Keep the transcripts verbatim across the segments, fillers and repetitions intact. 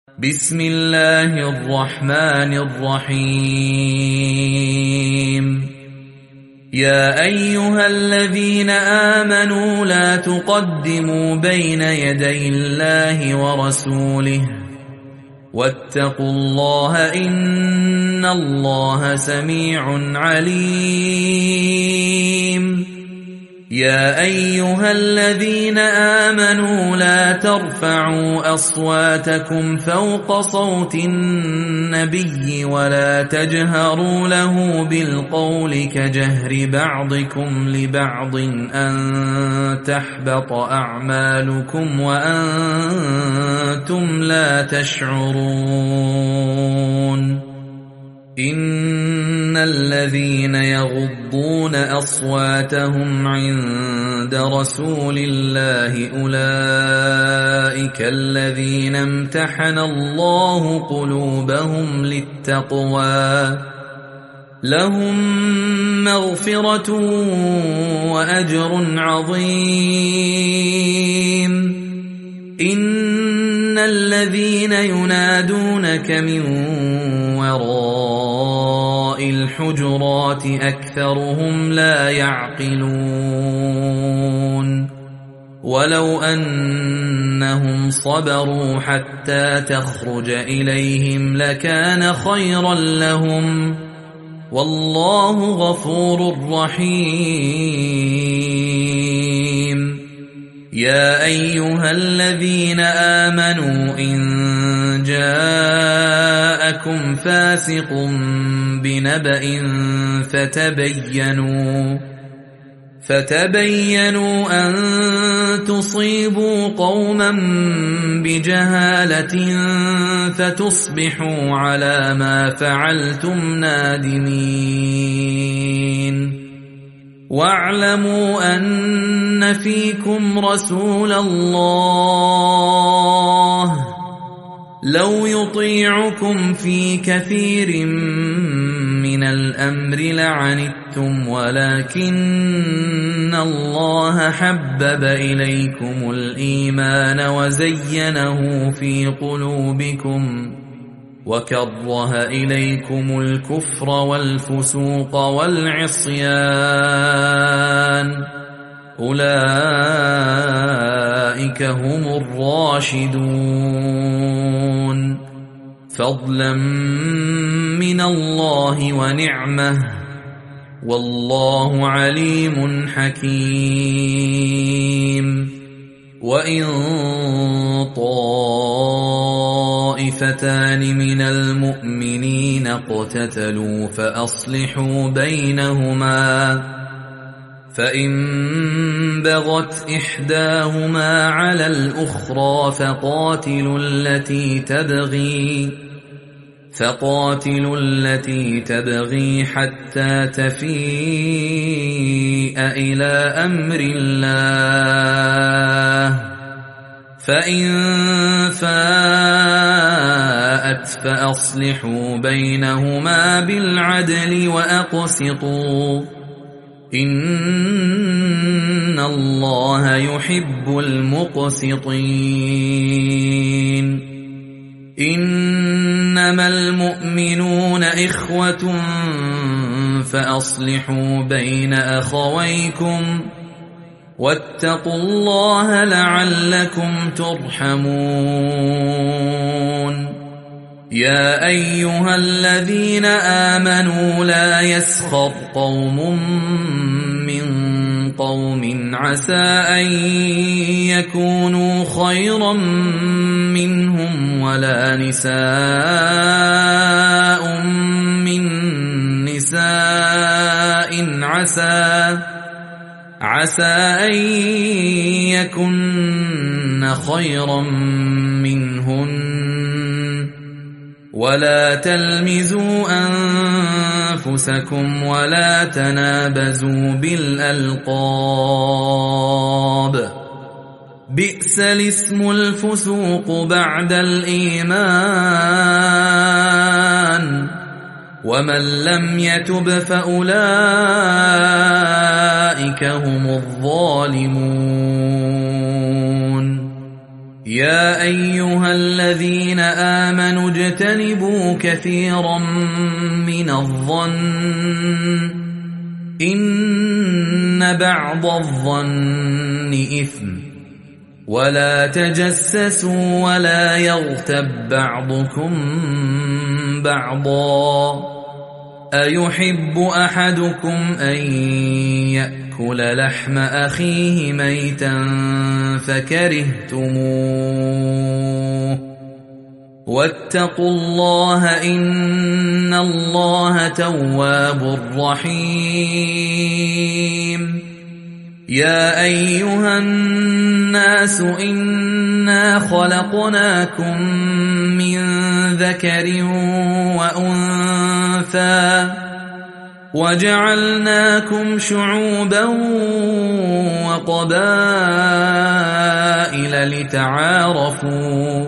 بسم الله الرحمن الرحيم يا أيها الذين آمنوا لا تقدموا بين يدي الله ورسوله واتقوا الله إن الله سميع عليم يا أيها الذين آمنوا لا ترفعوا أصواتكم فوق صوت النبي ولا تجهروا له بالقول كجهر بعضكم لبعض أن تحبط أعمالكم وأنتم لا تشعرون إن الذين يغضون أصواتهم عند رسول الله أولئك الذين امتحن الله قلوبهم للتقوى لهم مغفرة وأجر عظيم إن الذين ينادونك من وراء الحجرات أكثرهم لا يعقلون ولو أنهم صبروا حتى تخرج إليهم لكان خيرا لهم والله غفور رحيم يا أيها الذين آمنوا إن جاءكم فاسق بنبأ فتبينوا فتبينوا أن تصيبوا قوما بجهالة فتصبحوا على ما فعلتم نادمين واعلموا أن فيكم رسول الله لو يطيعكم في كثير من الأمر لعنتم ولكن الله حبب إليكم الإيمان وزينه في قلوبكم وكره إليكم الكفر والفسوق والعصيان أولئك هم الراشدون فضلا من الله ونعمه والله عليم حكيم وإن طائفتان من المؤمنين اقتتلوا فأصلحوا بينهما فإن بغت إحداهما على الأخرى فقاتلوا التي تبغي فقاتلوا التي تبغي حتى تفيء إلى أمر الله فإن فاءت فأصلحوا بينهما بالعدل وأقسطوا إن الله يحب المقسطين إنما المؤمنون إخوة فأصلحوا بين أخويكم واتقوا الله لعلكم ترحمون يا أيها الذين آمنوا لا يسخر قوم من قوم عسى أن يكونوا خيرا منهم ولا نساء من نساء عسى عسى أن يكن خيرا منهن ولا تلمزوا أنفسكم ولا تنابزوا بالألقاب بئس الاسم الفسوق بعد الإيمان ومن لم يتب فأولئك هم الظالمون يا أيها الذين آمنوا اجتنبوا كثيرا من الظن إن بعض الظن إثم ولا تجسسوا ولا يغتب بعضكم بعضا أيحب أحدكم أن يأكل لحم أخيه ميتا فكرهتموه واتقوا الله إن الله تواب رحيم يا أيها الناس إنا خلقناكم من ذكر وأنثى وجعلناكم شعوبا وقبائل لتعارفوا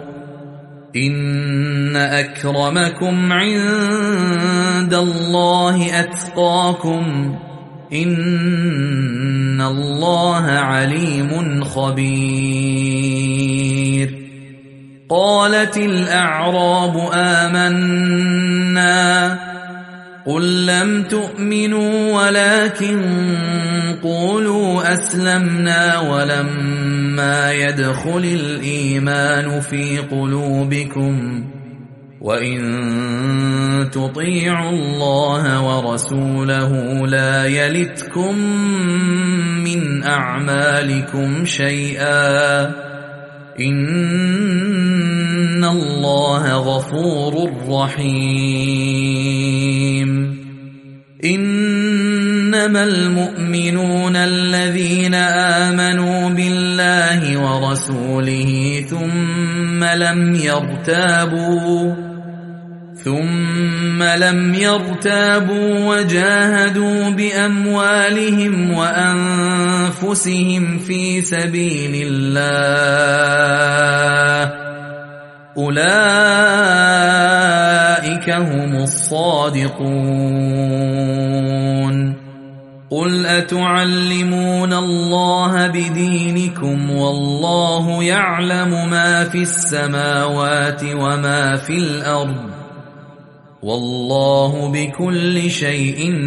إن أكرمكم عند الله أتقاكم إن الله عليم خبير قالت الأعراب آمنا قل لم تؤمنوا ولكن قولوا أسلمنا ولما يدخل الإيمان في قلوبكم وإن تطيعوا الله ورسوله لا يلتكم من أعمالكم شيئا إن الله غفور رحيم إنما المؤمنون الذين آمنوا بالله ورسوله ثم لم يرتابوا ثم لم يرتابوا وجاهدوا بأموالهم وأنفسهم في سبيل الله أولئك هم الصادقون قل أتعلمون الله بدينكم والله يعلم ما في السماوات وما في الأرض والله بكل شيء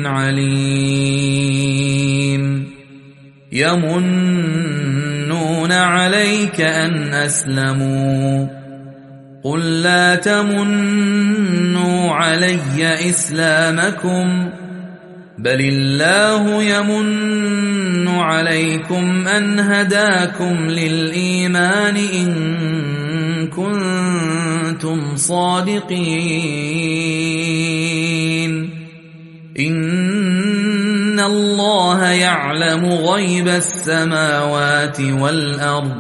عليم يمنون عليك أن أسلموا قل لا تمنوا علي إسلامكم بل الله يمن عليكم أن هداكم للإيمان إن كنتم صادقين إن الله يعلم غيب السماوات والأرض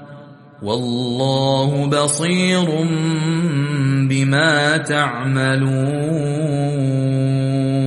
والله بصير بما تعملون